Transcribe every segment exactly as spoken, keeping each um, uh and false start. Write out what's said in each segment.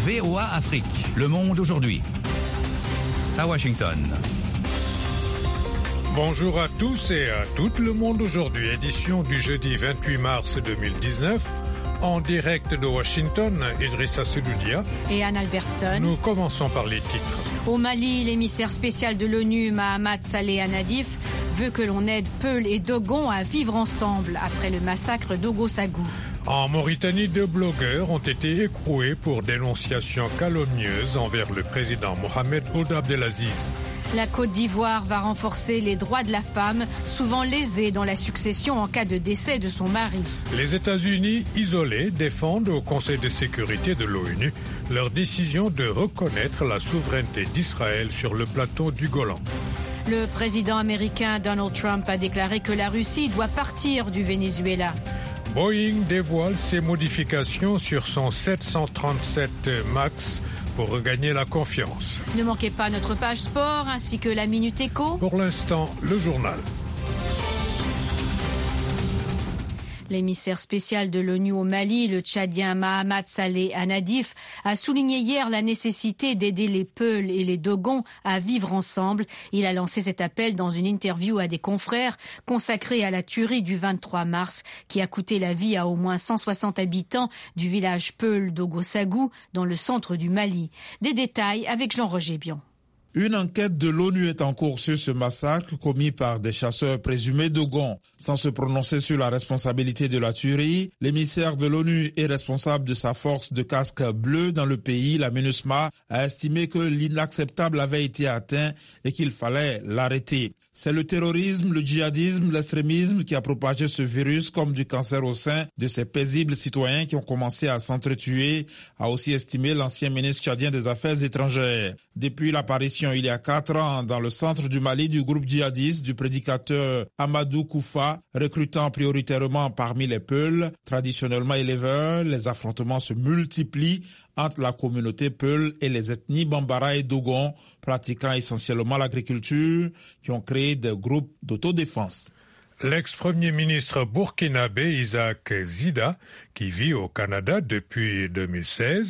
V O A Afrique, Le Monde aujourd'hui. À Washington. Bonjour à tous et à toutes, Le Monde aujourd'hui, édition du jeudi vingt-huit mars deux mille dix-neuf. En direct de Washington, Idrissa Sedoudia et Anne Albertson. Nous commençons par les titres. Au Mali, l'émissaire spécial de l'ONU, Mahamat Saleh Anadif, veut que l'on aide Peul et Dogon à vivre ensemble après le massacre d'Ogo-Sagou. En Mauritanie, deux blogueurs ont été écroués pour dénonciation calomnieuse envers le président Mohamed Ould Abdelaziz. La Côte d'Ivoire va renforcer les droits de la femme, souvent lésée dans la succession en cas de décès de son mari. Les États-Unis, isolés, défendent au Conseil de sécurité de l'ONU leur décision de reconnaître la souveraineté d'Israël sur le plateau du Golan. Le président américain Donald Trump a déclaré que la Russie doit partir du Venezuela. Boeing dévoile ses modifications sur son sept cent trente-sept MAX pour regagner la confiance. Ne manquez pas notre page sport ainsi que la Minute Éco. Pour l'instant, le journal. L'émissaire spécial de l'ONU au Mali, le Tchadien Mahamat Saleh Anadif, a souligné hier la nécessité d'aider les Peuls et les Dogons à vivre ensemble. Il a lancé cet appel dans une interview à des confrères consacrée à la tuerie du vingt-trois mars qui a coûté la vie à au moins cent soixante habitants du village Peul d'Ogo-Sagou dans le centre du Mali. Des détails avec Jean-Roger Bion. Une enquête de l'ONU est en cours sur ce massacre commis par des chasseurs présumés Dogons. Sans se prononcer sur la responsabilité de la tuerie, l'émissaire de l'ONU et responsable de sa force de casque bleu dans le pays, la MINUSMA, a estimé que l'inacceptable avait été atteint et qu'il fallait l'arrêter. C'est le terrorisme, le djihadisme, l'extrémisme qui a propagé ce virus comme du cancer au sein de ces paisibles citoyens qui ont commencé à s'entretuer, a aussi estimé l'ancien ministre tchadien des Affaires étrangères. Depuis l'apparition il y a quatre ans dans le centre du Mali du groupe djihadiste du prédicateur Amadou Koufa, recrutant prioritairement parmi les Peuls, traditionnellement éleveurs, les affrontements se multiplient entre la communauté Peul et les ethnies Bambara et Dogon, pratiquant essentiellement l'agriculture, qui ont créé des groupes d'autodéfense. L'ex-premier ministre burkinabé Isaac Zida, qui vit au Canada depuis deux mille seize,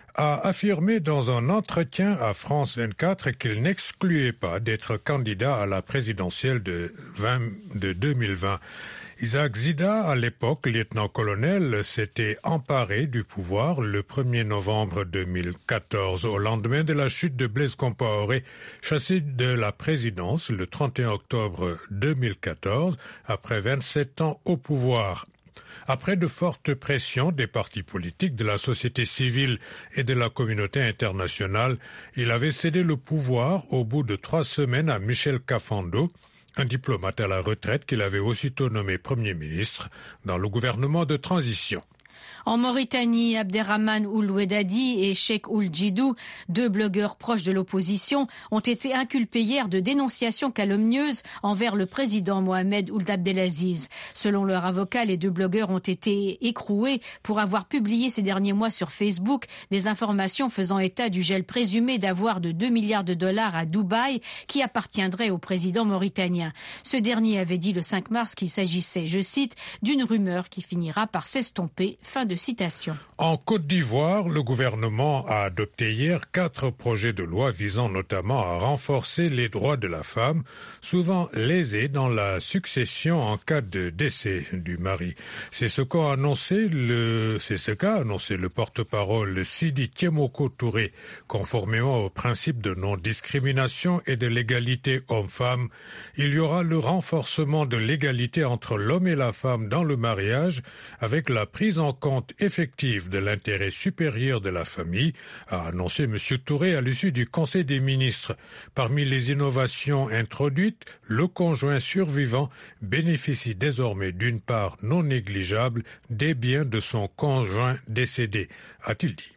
a affirmé dans un entretien à France vingt-quatre qu'il n'excluait pas d'être candidat à la présidentielle de, vingt, de deux mille vingt. Isaac Zida, à l'époque lieutenant-colonel, s'était emparé du pouvoir le premier novembre deux mille quatorze, au lendemain de la chute de Blaise Compaoré, chassé de la présidence le trente et un octobre deux mille quatorze, après vingt-sept ans au pouvoir. Après de fortes pressions des partis politiques, de la société civile et de la communauté internationale, il avait cédé le pouvoir au bout de trois semaines à Michel Kafando, un diplomate à la retraite qu'il avait aussitôt nommé Premier ministre dans le gouvernement de transition. En Mauritanie, Abderrahmane Ould Wedadi et Cheikh Ould Djidou, deux blogueurs proches de l'opposition, ont été inculpés hier de dénonciations calomnieuses envers le président Mohamed Ould Abdelaziz. Selon leur avocat, les deux blogueurs ont été écroués pour avoir publié ces derniers mois sur Facebook des informations faisant état du gel présumé d'avoir de deux milliards de dollars à Dubaï qui appartiendrait au président mauritanien. Ce dernier avait dit le cinq mars qu'il s'agissait, je cite, d'une rumeur qui finira par s'estomper. Fin de citation. En Côte d'Ivoire, le gouvernement a adopté hier quatre projets de loi visant notamment à renforcer les droits de la femme, souvent lésée dans la succession en cas de décès du mari. C'est ce qu'a annoncé le, c'est ce qu'a annoncé le porte-parole Sidi Kémoko Touré, conformément au principe de non-discrimination et de l'égalité homme-femme. Il y aura le renforcement de l'égalité entre l'homme et la femme dans le mariage, avec la prise en compte effective de l'intérêt supérieur de la famille, a annoncé M. Touré à l'issue du Conseil des ministres. Parmi les innovations introduites, le conjoint survivant bénéficie désormais d'une part non négligeable des biens de son conjoint décédé, a-t-il dit.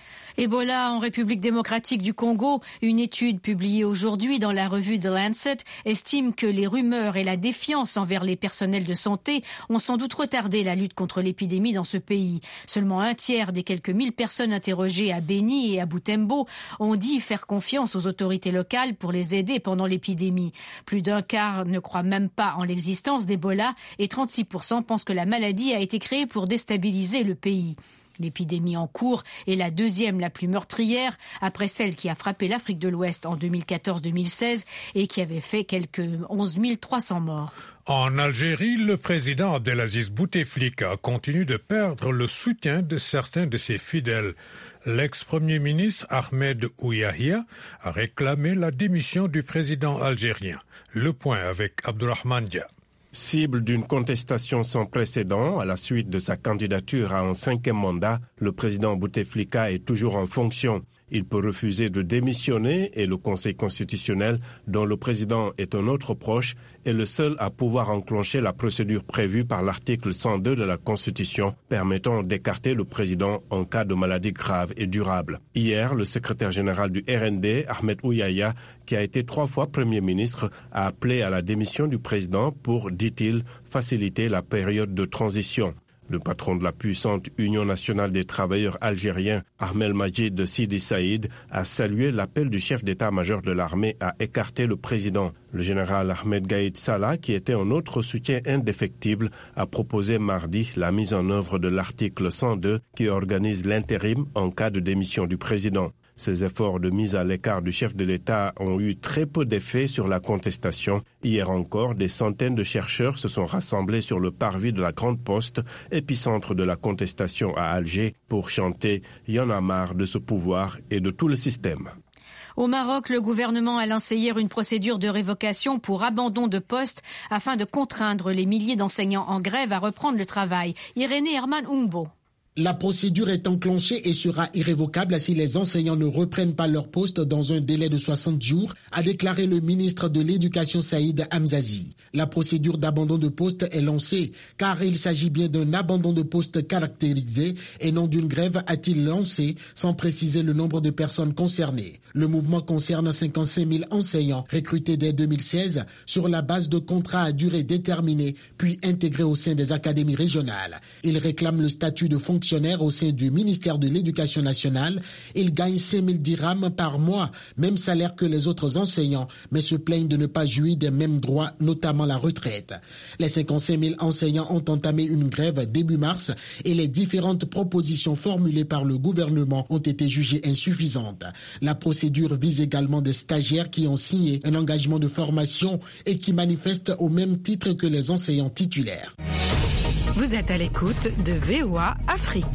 Ebola en République démocratique du Congo, une étude publiée aujourd'hui dans la revue The Lancet estime que les rumeurs et la défiance envers les personnels de santé ont sans doute retardé la lutte contre l'épidémie dans ce pays. Seulement un tiers des quelques mille personnes interrogées à Beni et à Butembo ont dit faire confiance aux autorités locales pour les aider pendant l'épidémie. Plus d'un quart ne croient même pas en l'existence d'Ebola et trente-six pour cent pensent que la maladie a été créée pour déstabiliser le pays. L'épidémie en cours est la deuxième la plus meurtrière, après celle qui a frappé l'Afrique de l'Ouest en deux mille quatorze deux mille seize et qui avait fait quelques onze mille trois cents morts. En Algérie, le président Abdelaziz Bouteflika continue de perdre le soutien de certains de ses fidèles. L'ex-premier ministre Ahmed Ouyahia a réclamé la démission du président algérien. Le point avec Abdourahmane Dia. Cible d'une contestation sans précédent à la suite de sa candidature à un cinquième mandat, le président Bouteflika est toujours en fonction. Il peut refuser de démissionner et le Conseil constitutionnel, dont le président est un autre proche, est le seul à pouvoir enclencher la procédure prévue par l'article cent deux de la Constitution, permettant d'écarter le président en cas de maladie grave et durable. Hier, le secrétaire général du R N D, Ahmed Ouyahia, qui a été trois fois Premier ministre, a appelé à la démission du président pour, dit-il, faciliter la période de transition. Le patron de la puissante Union nationale des travailleurs algériens, Ahmed Majid Sidi Saïd, a salué l'appel du chef d'état-major de l'armée à écarter le président. Le général Ahmed Gaïd Salah, qui était un autre soutien indéfectible, a proposé mardi la mise en œuvre de l'article cent deux qui organise l'intérim en cas de démission du président. Ces efforts de mise à l'écart du chef de l'État ont eu très peu d'effet sur la contestation. Hier encore, des centaines de chercheurs se sont rassemblés sur le parvis de la Grande Poste, épicentre de la contestation à Alger, pour chanter « Y en a marre de ce pouvoir et de tout le système ». Au Maroc, le gouvernement a lancé hier une procédure de révocation pour abandon de poste afin de contraindre les milliers d'enseignants en grève à reprendre le travail. Irénée Herman Oungbo. La procédure est enclenchée et sera irrévocable si les enseignants ne reprennent pas leur poste dans un délai de soixante jours, a déclaré le ministre de l'Éducation Saïd Hamzazi. La procédure d'abandon de poste est lancée car il s'agit bien d'un abandon de poste caractérisé et non d'une grève, a-t-il lancé, sans préciser le nombre de personnes concernées. Le mouvement concerne cinquante-cinq mille enseignants recrutés dès deux mille seize sur la base de contrats à durée déterminée puis intégrés au sein des académies régionales. Ils réclament le statut de fonctionnaire au sein du ministère de l'Éducation nationale. Ils gagnent cinq mille dirhams par mois, même salaire que les autres enseignants, mais se plaignent de ne pas jouir des mêmes droits, notamment la retraite. Les cinquante-cinq mille enseignants ont entamé une grève début mars et les différentes propositions formulées par le gouvernement ont été jugées insuffisantes. La procédure vise également des stagiaires qui ont signé un engagement de formation et qui manifestent au même titre que les enseignants titulaires. Vous êtes à l'écoute de V O A Afrique.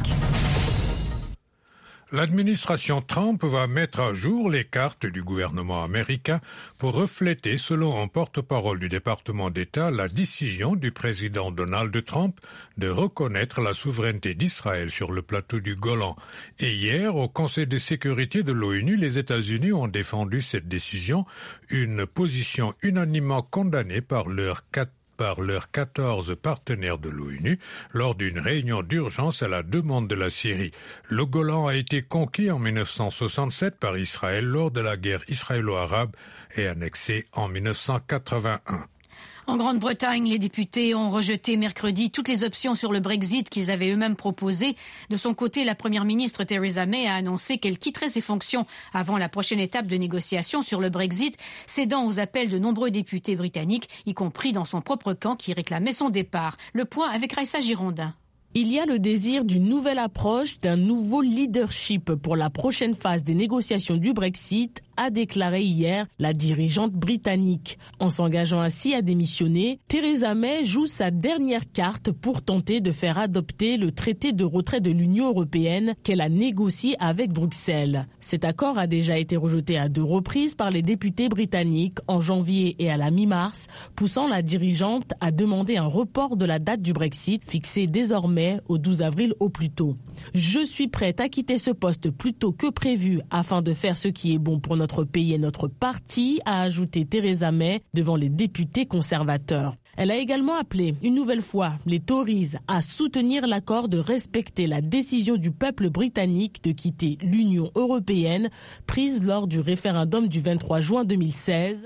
L'administration Trump va mettre à jour les cartes du gouvernement américain pour refléter, selon un porte-parole du département d'État, la décision du président Donald Trump de reconnaître la souveraineté d'Israël sur le plateau du Golan. Et hier, au Conseil de sécurité de l'ONU, les États-Unis ont défendu cette décision, une position unanimement condamnée par leurs quatre par leurs quatorze partenaires de l'ONU lors d'une réunion d'urgence à la demande de la Syrie. Le Golan a été conquis en mille neuf cent soixante-sept par Israël lors de la guerre israélo-arabe et annexé en mille neuf cent quatre-vingt-un. En Grande-Bretagne, les députés ont rejeté mercredi toutes les options sur le Brexit qu'ils avaient eux-mêmes proposées. De son côté, la première ministre Theresa May a annoncé qu'elle quitterait ses fonctions avant la prochaine étape de négociation sur le Brexit, cédant aux appels de nombreux députés britanniques, y compris dans son propre camp qui réclamait son départ. Le point avec Raissa Girondin. Il y a le désir d'une nouvelle approche, d'un nouveau leadership pour la prochaine phase des négociations du Brexit, a déclaré hier la dirigeante britannique. En s'engageant ainsi à démissionner, Theresa May joue sa dernière carte pour tenter de faire adopter le traité de retrait de l'Union européenne qu'elle a négocié avec Bruxelles. Cet accord a déjà été rejeté à deux reprises par les députés britanniques en janvier et à la mi-mars, poussant la dirigeante à demander un report de la date du Brexit fixée désormais au douze avril au plus tôt. Je suis prête à quitter ce poste plus tôt que prévu afin de faire ce qui est bon pour notre pays et notre parti, a ajouté Theresa May devant les députés conservateurs. Elle a également appelé une nouvelle fois les Tories à soutenir l'accord de respecter la décision du peuple britannique de quitter l'Union européenne prise lors du référendum du vingt-trois juin deux mille seize.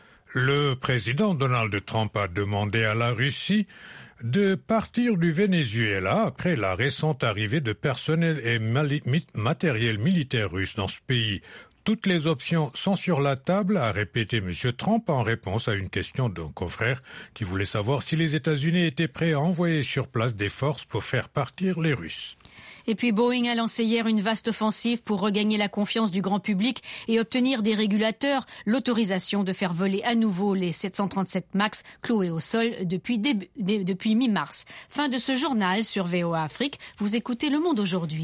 Le président Donald Trump a demandé à la Russie de partir du Venezuela après la récente arrivée de personnel et matériel militaire russe dans ce pays. Toutes les options sont sur la table, a répété M. Trump en réponse à une question d'un confrère qui voulait savoir si les États-Unis étaient prêts à envoyer sur place des forces pour faire partir les Russes. Et puis Boeing a lancé hier une vaste offensive pour regagner la confiance du grand public et obtenir des régulateurs l'autorisation de faire voler à nouveau les sept cent trente-sept MAX cloués au sol depuis, début, dé, depuis mi-mars. Fin de ce journal sur V O A Afrique. Vous écoutez Le Monde aujourd'hui.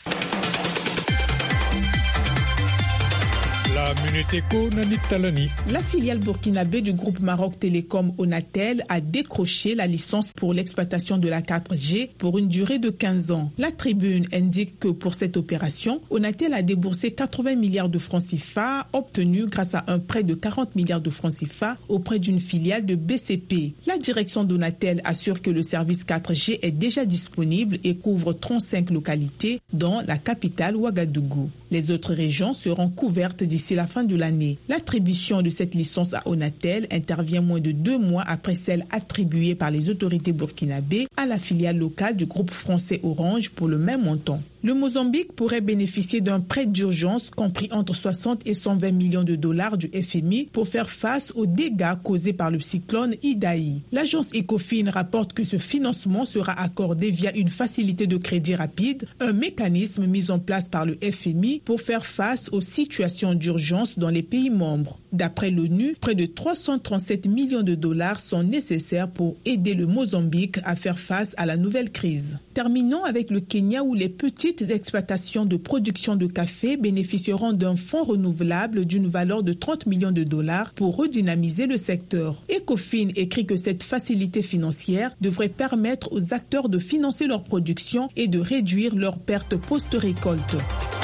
La Minute Éco, Nanit Talani. La filiale burkinabé du groupe Maroc Télécom Onatel a décroché la licence pour l'exploitation de la quatre G pour une durée de quinze ans. La tribune indique que pour cette opération, Onatel a déboursé quatre-vingts milliards de francs C F A obtenus grâce à un prêt de quarante milliards de francs C F A auprès d'une filiale de B C P. La direction d'Onatel assure que le service quatre G est déjà disponible et couvre trente-cinq localités, dont la capitale Ouagadougou. Les autres régions seront couvertes d'ici la fin de l'année. L'attribution de cette licence à Onatel intervient moins de deux mois après celle attribuée par les autorités burkinabées à la filiale locale du groupe français Orange pour le même montant. Le Mozambique pourrait bénéficier d'un prêt d'urgence compris entre soixante et cent vingt millions de dollars du F M I pour faire face aux dégâts causés par le cyclone Idai. L'agence Ecofin rapporte que ce financement sera accordé via une facilité de crédit rapide, un mécanisme mis en place par le F M I pour faire face aux situations d'urgence dans les pays membres. D'après l'ONU, près de trois cent trente-sept millions de dollars sont nécessaires pour aider le Mozambique à faire face à la nouvelle crise. Terminons avec le Kenya où les petites exploitations de production de café bénéficieront d'un fonds renouvelable d'une valeur de trente millions de dollars pour redynamiser le secteur. Ecofin écrit que cette facilité financière devrait permettre aux acteurs de financer leur production et de réduire leurs pertes post-récolte.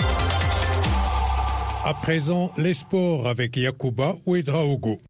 À présent, les sports avec Yacouba Ouedraogo.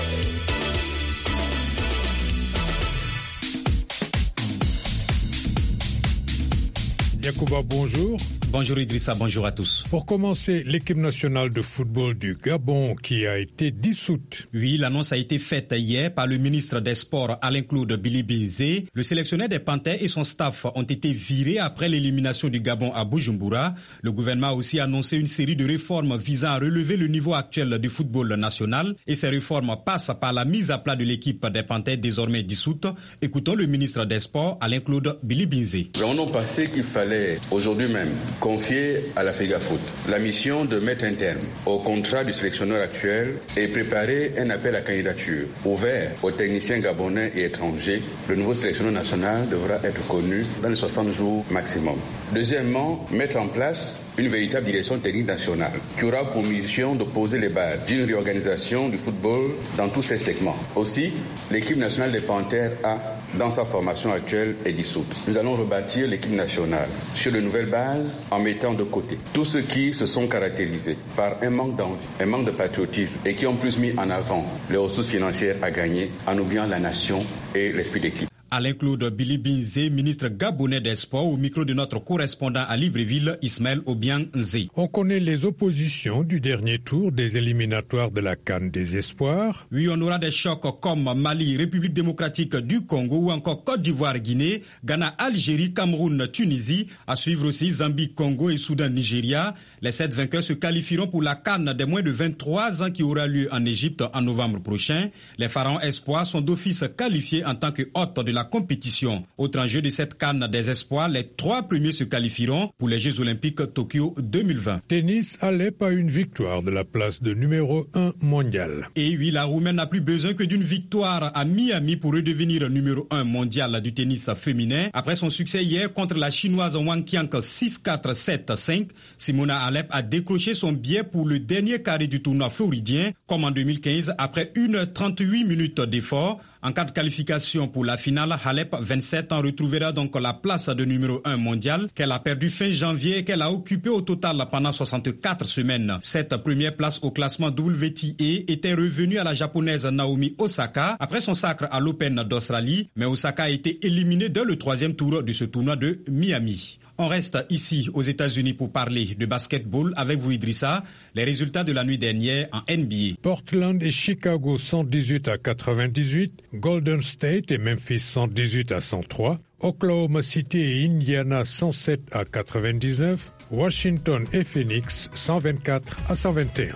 Yacouba, bonjour. Bonjour Idrissa, bonjour à tous. Pour commencer, l'équipe nationale de football du Gabon qui a été dissoute. Oui, l'annonce a été faite hier par le ministre des Sports Alain-Claude Bilibinze. Le sélectionneur des Panthères et son staff ont été virés après l'élimination du Gabon à Bujumbura. Le gouvernement a aussi annoncé une série de réformes visant à relever le niveau actuel du football national. Et ces réformes passent par la mise à plat de l'équipe des Panthères désormais dissoute. Écoutons le ministre des Sports Alain-Claude Bilibinze. On a pensé qu'il fallait aujourd'hui même confier à la FEGAFOOT la mission de mettre un terme au contrat du sélectionneur actuel et préparer un appel à candidature ouvert aux techniciens gabonais et étrangers. Le nouveau sélectionneur national devra être connu dans les soixante jours maximum. Deuxièmement, mettre en place une véritable direction technique nationale qui aura pour mission de poser les bases d'une réorganisation du football dans tous ses segments. Aussi, l'équipe nationale des Panthères a, dans sa formation actuelle, est dissoute. Nous allons rebâtir l'équipe nationale sur de nouvelles bases en mettant de côté tous ceux qui se sont caractérisés par un manque d'envie, un manque de patriotisme et qui ont plus mis en avant les ressources financières à gagner en oubliant la nation et l'esprit d'équipe. Alain-Claude Bilibinze, ministre gabonais des Sports, au micro de notre correspondant à Libreville, Ismaël Obiang-Nzé. On connaît les oppositions du dernier tour des éliminatoires de la CAN des Espoirs. Oui, on aura des chocs comme Mali, République démocratique du Congo ou encore Côte d'Ivoire, Guinée, Ghana, Algérie, Cameroun, Tunisie. À suivre aussi Zambie, Congo et Soudan, Nigeria. Les sept vainqueurs se qualifieront pour la CAN des moins de vingt-trois ans qui aura lieu en Égypte en novembre prochain. Les Pharaons Espoirs sont d'office qualifiés en tant que hôtes de la compétition. Autre enjeu de cette CAN des Espoirs, les trois premiers se qualifieront pour les Jeux Olympiques Tokyo deux mille vingt. Tennis, Alep a une victoire de la place de numéro un mondial. Et oui, la Roumaine n'a plus besoin que d'une victoire à Miami pour redevenir numéro un mondial du tennis féminin. Après son succès hier contre la Chinoise Wang Qiang six quatre sept cinq, Simona Alep a décroché son billet pour le dernier carré du tournoi floridien, comme en deux mille quinze, après une heure trente-huit minutes d'effort. En cas de qualification pour la finale, Alep, vingt-sept ans, retrouvera donc la place de numéro un mondial qu'elle a perdue fin janvier et qu'elle a occupée au total pendant soixante-quatre semaines. Cette première place au classement W T A était revenue à la japonaise Naomi Osaka après son sacre à l'Open d'Australie, mais Osaka a été éliminée dès le troisième tour de ce tournoi de Miami. On reste ici aux États-Unis pour parler de basketball avec vous Idrissa. Les résultats de la nuit dernière en N B A. Portland et Chicago cent dix-huit à quatre-vingt-dix-huit, Golden State et Memphis cent dix-huit à cent trois, Oklahoma City et Indiana cent sept à quatre-vingt-dix-neuf, Washington et Phoenix cent vingt-quatre à cent vingt et un.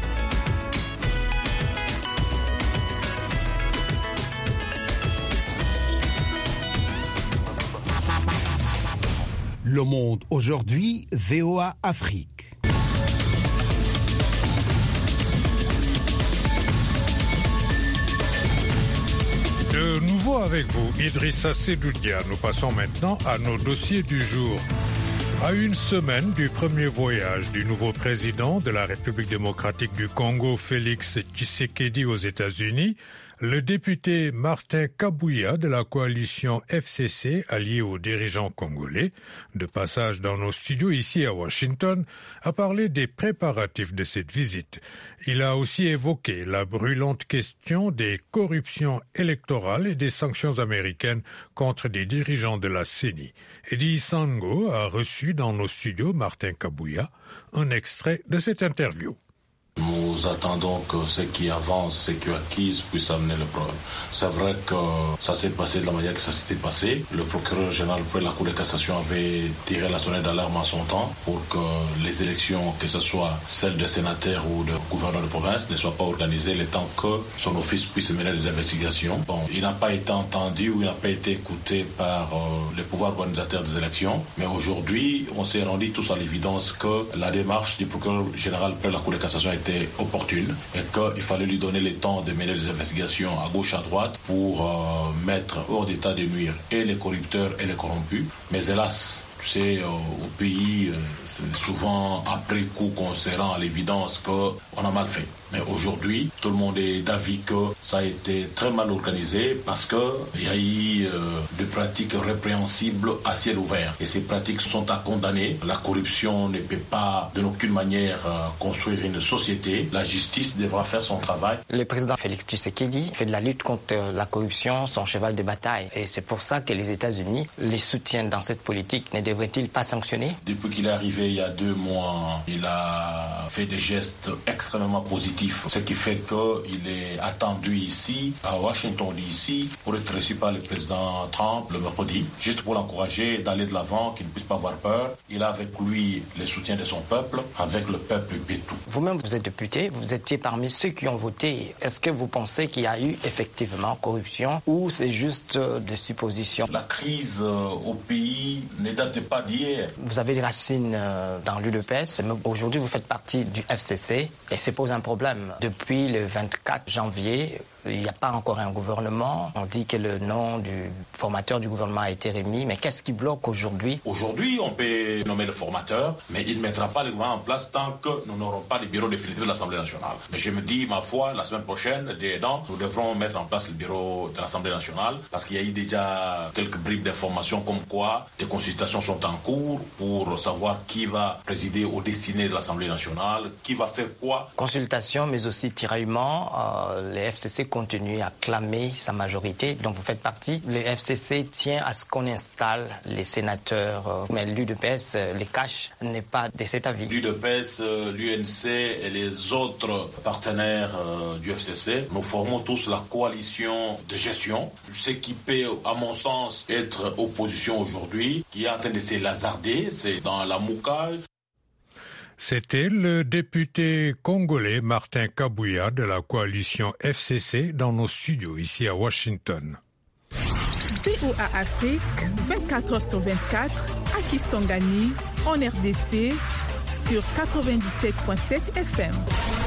Le Monde aujourd'hui, V O A Afrique. De nouveau avec vous, Idrissa Sedoudia. Nous passons maintenant à nos dossiers du jour. À une semaine du premier voyage du nouveau président de la République démocratique du Congo, Félix Tshisekedi, aux États-Unis, le député Martin Kabouya de la coalition F C C, allié aux dirigeants congolais, de passage dans nos studios ici à Washington, a parlé des préparatifs de cette visite. Il a aussi évoqué la brûlante question des corruptions électorales et des sanctions américaines contre des dirigeants de la C E N I. Eddie Sango a reçu dans nos studios Martin Kabouya un extrait de cette interview. Nous attendons que ce qui avance, ce qui est acquis puisse amener le problème. C'est vrai que ça s'est passé de la manière que ça s'était passé. Le procureur général près de la Cour de cassation avait tiré la sonnette d'alarme en son temps pour que les élections, que ce soit celles de sénateurs ou de gouverneurs de province, ne soient pas organisées le temps que son office puisse mener des investigations. Bon, il n'a pas été entendu ou il n'a pas été écouté par euh, les pouvoirs organisateurs des élections. Mais aujourd'hui, on s'est rendu tous à l'évidence que la démarche du procureur général près de la Cour de cassation a été opportune et qu'il fallait lui donner le temps de mener les investigations à gauche, à droite pour euh, mettre hors d'état de nuire et les corrupteurs et les corrompus. Mais hélas, tu sais, euh, au pays, euh, c'est souvent après coup qu'on se rend à l'évidence qu'on a mal fait. Mais aujourd'hui, tout le monde est d'avis que ça a été très mal organisé parce qu'il y a eu euh, des pratiques répréhensibles à ciel ouvert. Et ces pratiques sont à condamner. La corruption ne peut pas, de aucune manière, euh, construire une société. La justice devra faire son travail. Le président Félix Tshisekedi fait de la lutte contre la corruption son cheval de bataille. Et c'est pour ça que les États-Unis les soutiennent dans cette politique. Ne devraient-ils pas sanctionner? Depuis qu'il est arrivé il y a deux mois, il a fait des gestes extrêmement positifs. Ce qui fait qu'il est attendu ici, à Washington D C, pour être reçu par le président Trump le mercredi, juste pour l'encourager d'aller de l'avant, qu'il ne puisse pas avoir peur. Il a avec lui le soutien de son peuple, avec le peuple Bétou. Vous-même, vous êtes député, vous étiez parmi ceux qui ont voté. Est-ce que vous pensez qu'il y a eu effectivement corruption ou c'est juste des suppositions? La crise au pays ne date pas d'hier. Vous avez des racines dans l'U D P S, mais aujourd'hui vous faites partie du F C C et ça pose un problème. Depuis le vingt-quatre janvier, il n'y a pas encore un gouvernement. On dit que le nom du formateur du gouvernement a été remis. Mais qu'est-ce qui bloque aujourd'hui? Aujourd'hui, on peut nommer le formateur, mais il ne mettra pas le gouvernement en place tant que nous n'aurons pas le bureau définitif de l'Assemblée nationale. Mais je me dis, ma foi, la semaine prochaine, dedans, nous devrons mettre en place le bureau de l'Assemblée nationale parce qu'il y a eu déjà quelques bribes d'informations comme quoi des consultations sont en cours pour savoir qui va présider aux destinées de l'Assemblée nationale, qui va faire quoi. Consultation, mais aussi tiraillement. Euh, les F C C continue à clamer sa majorité, dont vous faites partie. Le F C C tient à ce qu'on installe les sénateurs, mais l'U D P S, les caches, n'est pas de cet avis. L'U D P S, l'U N C et les autres partenaires du F C C, nous formons tous la coalition de gestion, ce qui peut, à mon sens, être opposition aujourd'hui, qui est en train de se lazarder, c'est dans la moucage. C'était le député congolais Martin Kabouya de la coalition F C C dans nos studios ici à Washington. V O A Afrique, vingt-quatre heures sur vingt-quatre, à Kisangani, en R D C, sur quatre-vingt-dix-sept virgule sept F M.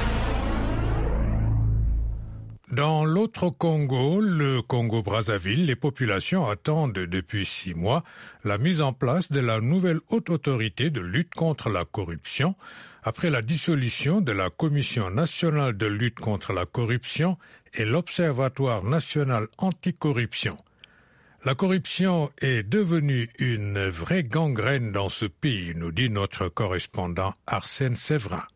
Dans l'autre Congo, le Congo-Brazzaville, les populations attendent depuis six mois la mise en place de la nouvelle haute autorité de lutte contre la corruption après la dissolution de la Commission nationale de lutte contre la corruption et l'Observatoire national anticorruption. La corruption est devenue une vraie gangrène dans ce pays, nous dit notre correspondant Arsène Séverin.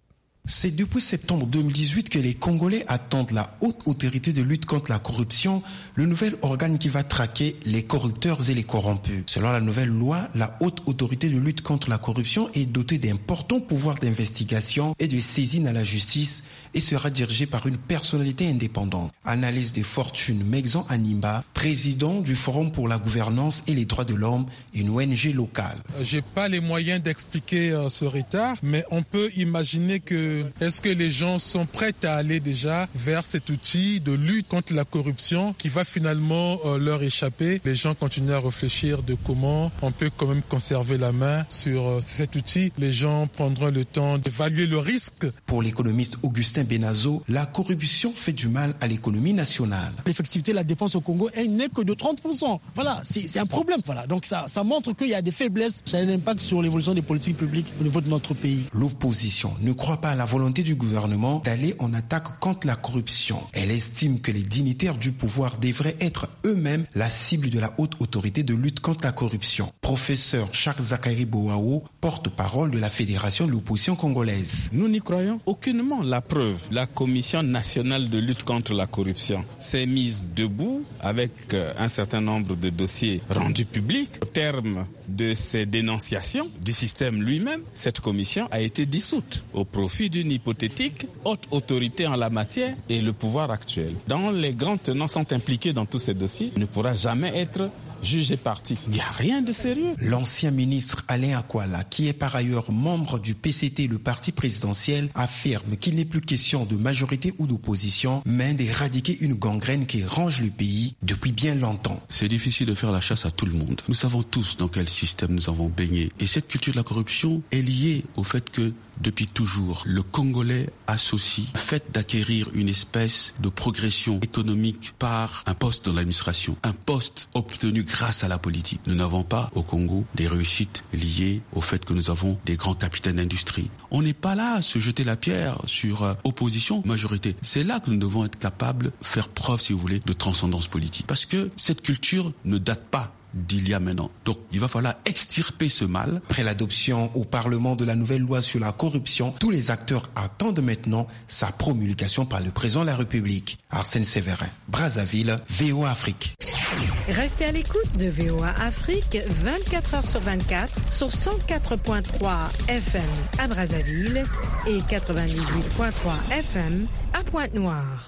C'est depuis septembre deux mille dix-huit que les Congolais attendent la Haute Autorité de lutte contre la corruption, le nouvel organe qui va traquer les corrupteurs et les corrompus. Selon la nouvelle loi, la Haute Autorité de lutte contre la corruption est dotée d'importants pouvoirs d'investigation et de saisine à la justice et sera dirigée par une personnalité indépendante. Analyse de Fortune Megzan Animba, président du Forum pour la gouvernance et les droits de l'homme, une O N G locale. J'ai pas les moyens d'expliquer euh, ce retard, mais on peut imaginer que est-ce que les gens sont prêts à aller déjà vers cet outil de lutte contre la corruption qui va finalement euh, leur échapper. Les gens continuent à réfléchir de comment on peut quand même conserver la main sur euh, cet outil. Les gens prendront le temps d'évaluer le risque. Pour l'économiste Augustin Benazo, la corruption fait du mal à l'économie nationale. L'effectivité de la dépense au Congo, elle n'est que de trente pour cent. Voilà, c'est, c'est un problème. Voilà. Donc ça, ça montre qu'il y a des faiblesses. Ça a un impact sur l'évolution des politiques publiques au niveau de notre pays. L'opposition ne croit pas à la volonté du gouvernement d'aller en attaque contre la corruption. Elle estime que les dignitaires du pouvoir devraient être eux-mêmes la cible de la Haute Autorité de lutte contre la corruption. Professeur Charles Zakari Boao, porte-parole de la Fédération de l'opposition congolaise. Nous n'y croyons aucunement. La preuve, la Commission nationale de lutte contre la corruption s'est mise debout avec un certain nombre de dossiers rendus publics. Au terme de ces dénonciations du système lui-même, cette commission a été dissoute au profit d'une hypothétique haute autorité en la matière et le pouvoir actuel. Dont les grands tenants sont impliqués dans tous ces dossiers, ne pourra jamais être jugé parti. Il n'y a rien de sérieux. L'ancien ministre Alain Akwala, qui est par ailleurs membre du P C T, le parti présidentiel, affirme qu'il n'est plus question de majorité ou d'opposition, mais d'éradiquer une gangrène qui ronge le pays depuis bien longtemps. C'est difficile de faire la chasse à tout le monde. Nous savons tous dans quel système nous avons baigné. Et cette culture de la corruption est liée au fait que depuis toujours, le Congolais associe le fait d'acquérir une espèce de progression économique par un poste dans l'administration, un poste obtenu grâce à la politique. Nous n'avons pas au Congo des réussites liées au fait que nous avons des grands capitaines d'industrie. On n'est pas là à se jeter la pierre sur euh, opposition, majorité. C'est là que nous devons être capables de faire preuve, si vous voulez, de transcendance politique. Parce que cette culture ne date pas d'il y a maintenant. Donc, il va falloir extirper ce mal. Après l'adoption au Parlement de la nouvelle loi sur la corruption, tous les acteurs attendent maintenant sa promulgation par le président de la République. Arsène Séverin, Brazzaville, V O A Afrique. Restez à l'écoute de V O A Afrique vingt-quatre heures sur vingt-quatre sur cent quatre virgule trois F M à Brazzaville et quatre-vingt-dix-huit virgule trois F M à Pointe-Noire.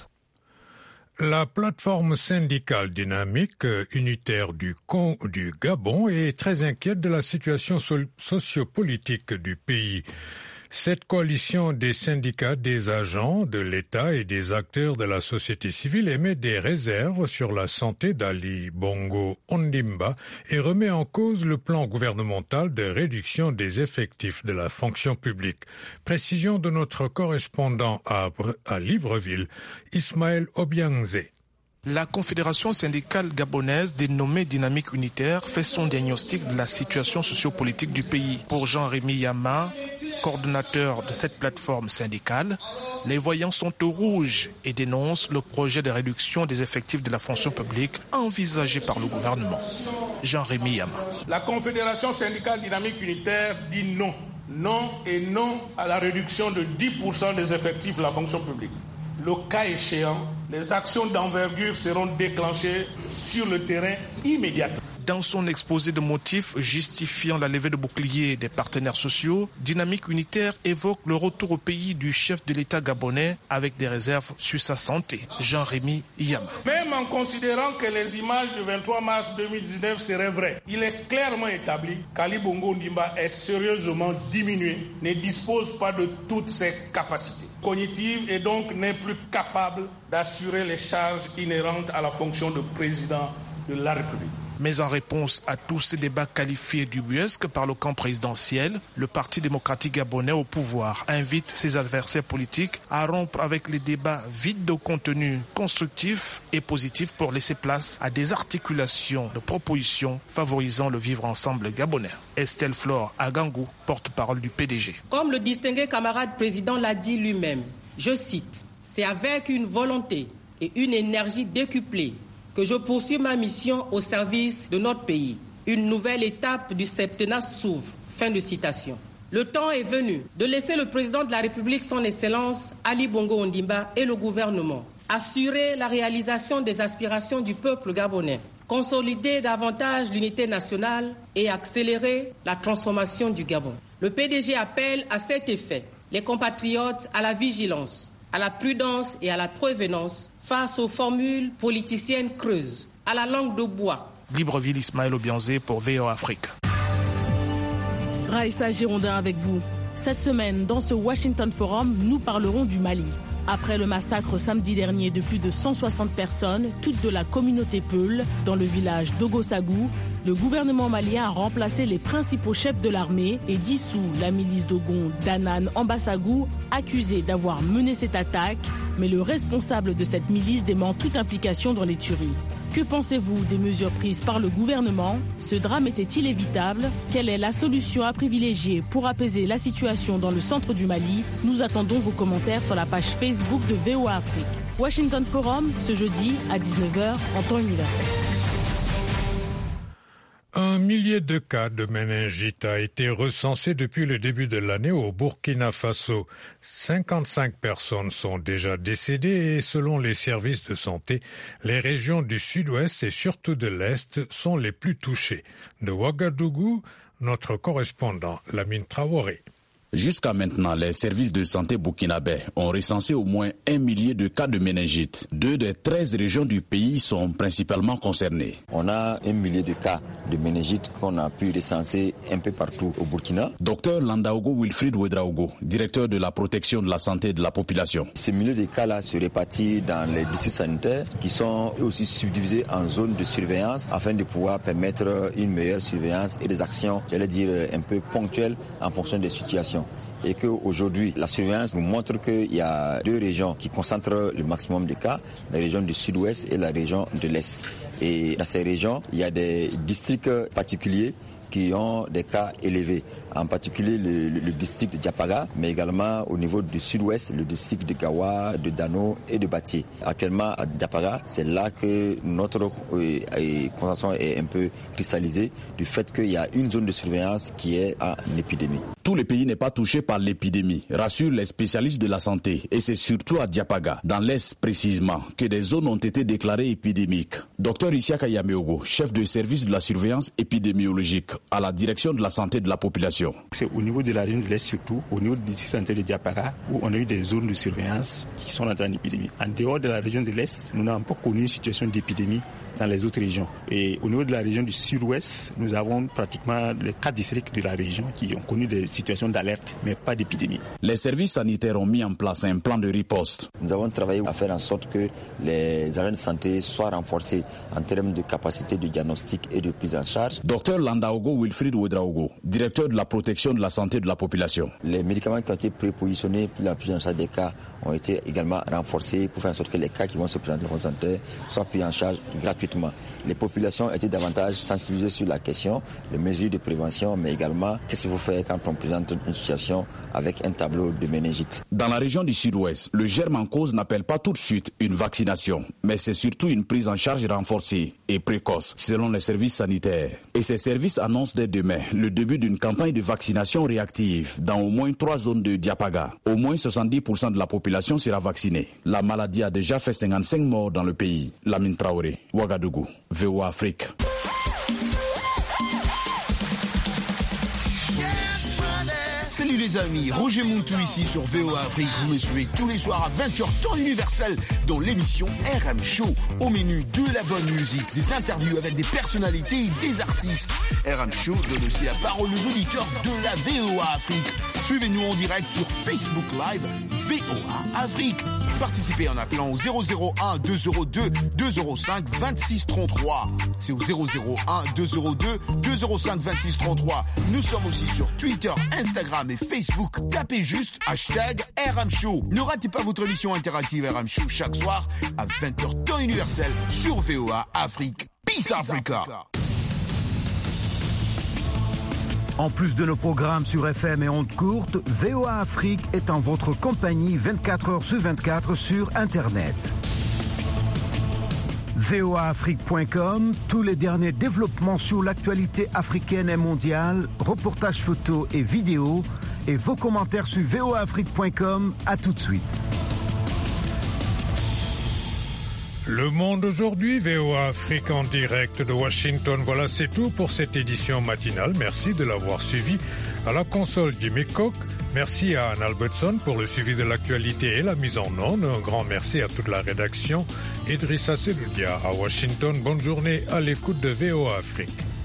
La plateforme syndicale dynamique unitaire du, Con, du Gabon est très inquiète de la situation sociopolitique du pays. Cette coalition des syndicats, des agents de l'État et des acteurs de la société civile émet des réserves sur la santé d'Ali Bongo Ondimba et remet en cause le plan gouvernemental de réduction des effectifs de la fonction publique. Précision de notre correspondant à, à Libreville, Ismaël Obiangze. La Confédération syndicale gabonaise dénommée Dynamique Unitaire fait son diagnostic de la situation sociopolitique du pays. Pour Jean-Rémy Yama, coordonnateur de cette plateforme syndicale, les voyants sont au rouge et dénoncent le projet de réduction des effectifs de la fonction publique envisagé par le gouvernement. Jean-Rémy Yama. La Confédération syndicale dynamique unitaire dit non. Non et non à la réduction de dix pour cent des effectifs de la fonction publique. Le cas échéant, les actions d'envergure seront déclenchées sur le terrain immédiatement. Dans son exposé de motifs justifiant la levée de boucliers des partenaires sociaux, Dynamique Unitaire évoque le retour au pays du chef de l'État gabonais avec des réserves sur sa santé. Jean-Rémy Yama. Même en considérant que les images du vingt-trois mars deux mille dix-neuf seraient vraies, il est clairement établi qu'Ali Bongo Ondimba est sérieusement diminué, ne dispose pas de toutes ses capacités cognitives et donc n'est plus capable d'assurer les charges inhérentes à la fonction de président de la République. Mais en réponse à tous ces débats qualifiés d'ubuesques par le camp présidentiel, le Parti démocratique gabonais au pouvoir invite ses adversaires politiques à rompre avec les débats vides de contenu constructif et positif pour laisser place à des articulations de propositions favorisant le vivre ensemble gabonais. Estelle Flore Agangou, porte-parole du P D G. Comme le distingué camarade président l'a dit lui-même, je cite, « C'est avec une volonté et une énergie décuplée que je poursuis ma mission au service de notre pays. Une nouvelle étape du septennat s'ouvre. » Fin de citation. Le temps est venu de laisser le président de la République, son Excellence Ali Bongo Ondimba, et le gouvernement assurer la réalisation des aspirations du peuple gabonais, consolider davantage l'unité nationale et accélérer la transformation du Gabon. Le P D G appelle à cet effet les compatriotes à la vigilance, à la prudence et à la prévenance face aux formules politiciennes creuses, à la langue de bois. Libreville, Ismaël Obianzé pour V O A Afrique. Raïssa Girondin avec vous. Cette semaine, dans ce Washington Forum, nous parlerons du Mali. Après le massacre samedi dernier de plus de cent soixante personnes, toutes de la communauté Peul, dans le village d'Ogosagou, le gouvernement malien a remplacé les principaux chefs de l'armée et dissous la milice d'Ogon d'Anan Ambasagou, accusée d'avoir mené cette attaque. Mais le responsable de cette milice dément toute implication dans les tueries. Que pensez-vous des mesures prises par le gouvernement? Ce drame était-il évitable? Quelle est la solution à privilégier pour apaiser la situation dans le centre du Mali? Nous attendons vos commentaires sur la page Facebook de V O A Afrique. Washington Forum, ce jeudi à dix-neuf heures en temps universel. Un millier de cas de méningite a été recensé depuis le début de l'année au Burkina Faso. cinquante-cinq personnes sont déjà décédées et selon les services de santé, les régions du sud-ouest et surtout de l'est sont les plus touchées. De Ouagadougou, notre correspondant Lamine Traoré. Jusqu'à maintenant, les services de santé burkinabés ont recensé au moins un millier de cas de méningite. Deux des treize régions du pays sont principalement concernées. On a un millier de cas de méningite qu'on a pu recenser un peu partout au Burkina. Docteur Landaogo Wilfried Ouedraogo, directeur de la protection de la santé de la population. Ce millier de cas-là se répartit dans les districts sanitaires qui sont aussi subdivisés en zones de surveillance afin de pouvoir permettre une meilleure surveillance et des actions, j'allais dire, un peu ponctuelles en fonction des situations. Et qu'aujourd'hui, la surveillance nous montre qu'il y a deux régions qui concentrent le maximum de cas, la région du sud-ouest et la région de l'est. Et dans ces régions, il y a des districts particuliers qui ont des cas élevés, en particulier le, le, le district de Diapaga, mais également au niveau du sud-ouest, le district de Gawa, de Dano et de Batié. Actuellement, à Diapaga, c'est là que notre euh, concentration est un peu cristallisée du fait qu'il y a une zone de surveillance qui est en épidémie. Tout le pays n'est pas touché par l'épidémie, rassurent les spécialistes de la santé. Et c'est surtout à Diapaga, dans l'est précisément, que des zones ont été déclarées épidémiques. Docteur Isiaka Yameogo, chef de service de la surveillance épidémiologique à la direction de la santé de la population. C'est au niveau de la région de l'Est surtout, au niveau du district sanitaire de Diapaga, où on a eu des zones de surveillance qui sont entrées en épidémie. En dehors de la région de l'Est, nous n'avons pas connu une situation d'épidémie dans les autres régions. Et au niveau de la région du sud-ouest, nous avons pratiquement les quatre districts de la région qui ont connu des situations d'alerte, mais pas d'épidémie. Les services sanitaires ont mis en place un plan de riposte. Nous avons travaillé à faire en sorte que les agents de santé soient renforcés en termes de capacité de diagnostic et de prise en charge. Docteur Landaogo Wilfried Ouedraogo, directeur de la protection de la santé de la population. Les médicaments qui ont été prépositionnés pour la prise en charge des cas ont été également renforcés pour faire en sorte que les cas qui vont se présenter dans le santé soient pris en charge gratuitement. Les populations étaient davantage sensibilisées sur la question, les mesures de prévention, mais également qu'est-ce qu'il faut faire quand on présente une situation avec un tableau de méningite. Dans la région du sud-ouest, le germe en cause n'appelle pas tout de suite une vaccination, mais c'est surtout une prise en charge renforcée et précoce, selon les services sanitaires. Et ces services annoncent dès demain le début d'une campagne de vaccination réactive dans au moins trois zones de Diapaga. Au moins soixante-dix pour cent de la population sera vaccinée. La maladie a déjà fait cinquante-cinq morts dans le pays. Lamine Traoré, Ouagadougou, V O A Afrique. Salut les amis, Roger Montou ici sur V O A Afrique. Vous me suivez tous les soirs à vingt heures temps universel dans l'émission R M Show. Au menu de la bonne musique, des interviews avec des personnalités et des artistes. R M Show donne aussi la parole aux auditeurs de la V O A Afrique. Suivez-nous en direct sur Facebook Live V O A Afrique. Participez en appelant au zéro zéro un deux zéro deux deux zéro cinq vingt-six trente-trois. C'est au zéro zéro un deux zéro deux deux zéro cinq vingt-six trente-trois. Nous sommes aussi sur Twitter, Instagram et Facebook. Tapez juste hashtag R M Show. Ne ratez pas votre émission interactive R M Show chaque soir à vingt heures temps universel sur V O A Afrique. Peace Africa. En plus de nos programmes sur F M et ondes courtes, V O A Afrique est en votre compagnie vingt-quatre heures sur vingt-quatre sur Internet. V O A Afrique point com, tous les derniers développements sur l'actualité africaine et mondiale, reportages photos et vidéos, et vos commentaires sur V O A Afrique point com. À tout de suite. Le Monde aujourd'hui, V O A Afrique en direct de Washington. Voilà, c'est tout pour cette édition matinale. Merci de l'avoir suivi. À la console, Jimmy Cook. Merci à Anne Albertson pour le suivi de l'actualité et la mise en onde. Un grand merci à toute la rédaction. Idrissa Seloudia à Washington. Bonne journée à l'écoute de V O A Afrique.